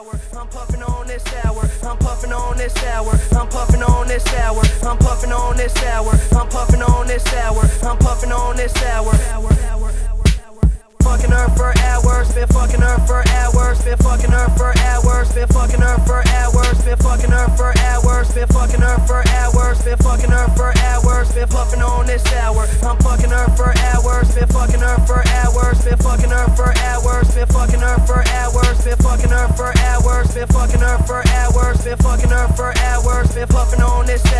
I'm puffing on this sour. I'm puffing on this sour. I'm puffing on this sour. I'm puffing on this sour. I'm puffing on this sour. I'm puffing on this sour. Fucking her for hours, been fucking her for hours, been fucking her for hours, been fucking her for hours, been fucking her for hours, been fucking her for hours, been fucking her for hours, been puffing on this sour. I'm fucking her for hours, been fucking her for hours, been fucking her for hours, been fucking her for hours, been fucking her for hours, been fucking her for hours, been fucking her for hours, been puffing on this